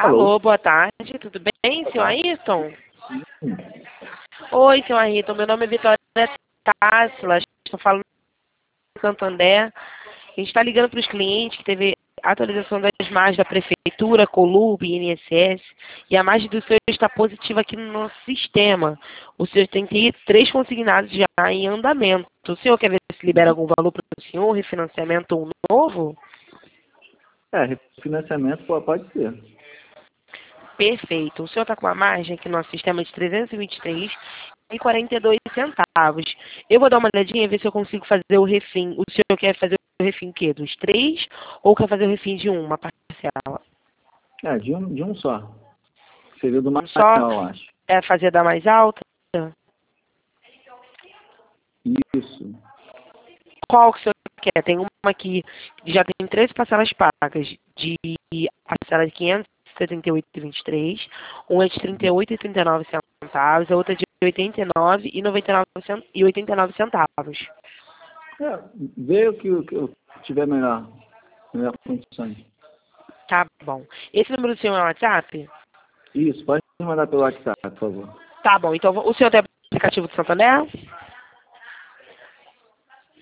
Alô? Alô, boa tarde, tudo bem, Boa senhor tarde. Ayrton? Sim. Oi, senhor Ayrton, meu nome é Vitória Tássila, estou falando do Santander. A gente está ligando para os clientes que teve atualização das margens da Prefeitura, Colub, INSS, e a margem do senhor está positiva aqui no nosso sistema. O senhor tem que ir 3 consignados já em andamento. O senhor quer ver se libera algum valor para o senhor, refinanciamento ou novo? Refinanciamento pode ser. Perfeito. O senhor está com a margem aqui no nosso sistema de 323,42 centavos. Eu vou dar uma olhadinha e ver se eu consigo fazer o refim. O senhor quer fazer o refim o quê? Dos 3 ou quer fazer o refim de uma parcela? De um só. Seria do mais Só eu acho. é fazer da mais alta? Isso. Qual que o senhor quer? Tem uma aqui que já tem 13 parcelas pagas de parcela de 578,23, uma de 38,39 centavos, a outra de 89,89 centavos. Vê o que eu tiver melhor condições. Tá bom. Esse número do senhor é o WhatsApp? Isso, pode me mandar pelo WhatsApp, por favor. Tá bom. Então, o senhor tem aplicativo do Santander?